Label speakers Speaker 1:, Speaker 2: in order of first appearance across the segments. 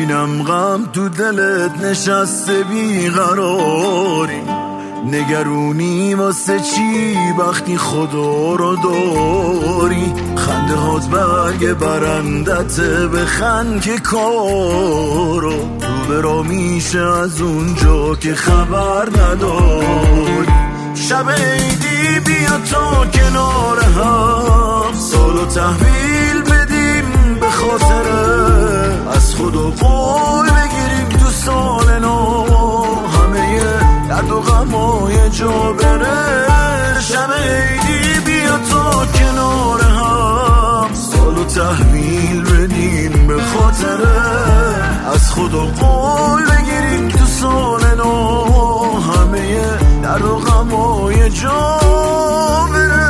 Speaker 1: میبینم غم تو دلت نشسته بیقراری، نگرونی واسه چی وقتی خدا رو داری؟ خنده هات برگ برندته بخند که کارو تو برا میشه از اونجا که خبر نداری. شب عیدی بیا تا کنار هم سالو تحویل بدیم به خاطره، از خدا قول بگیریم تو سال نو همه درد و غمای جا بره. شب عیدی بیا تا کنار هم سالو تحویل بدیم به خاطره، از خدا قول بگیریم تو سال نو همه درد و غمای جا بره.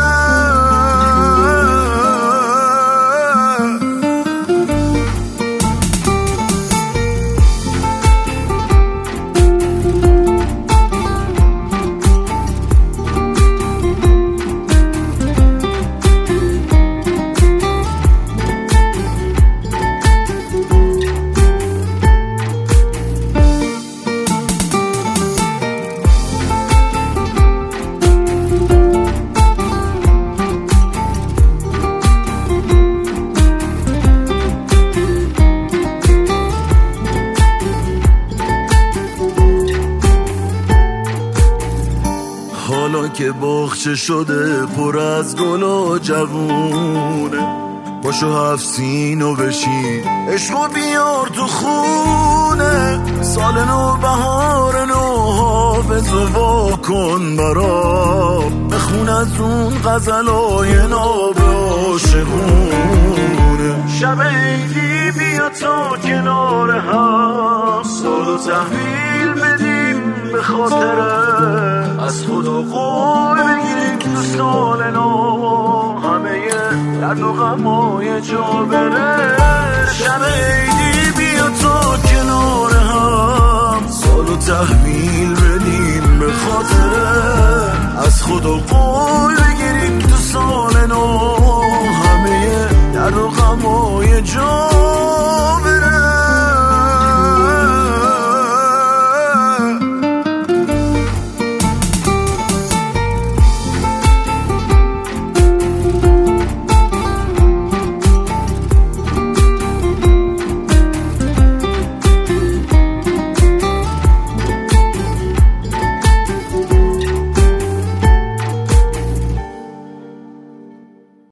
Speaker 1: حالا که باغچه شده پر از گل و جوونه، باشو 7 سینو بشین عشقو بیار تو خونه. سال نو بهار نو حافظ و وا کن برام، بخون از اون غزلای ناب عاشقونه. شب عیدی بیا تا کنار هم سالو تحویل بدیم به خاطره، از خدا قول بگیریم تو سال نو همه درد و غمای جا بره. شب عیدی بیا تا کنار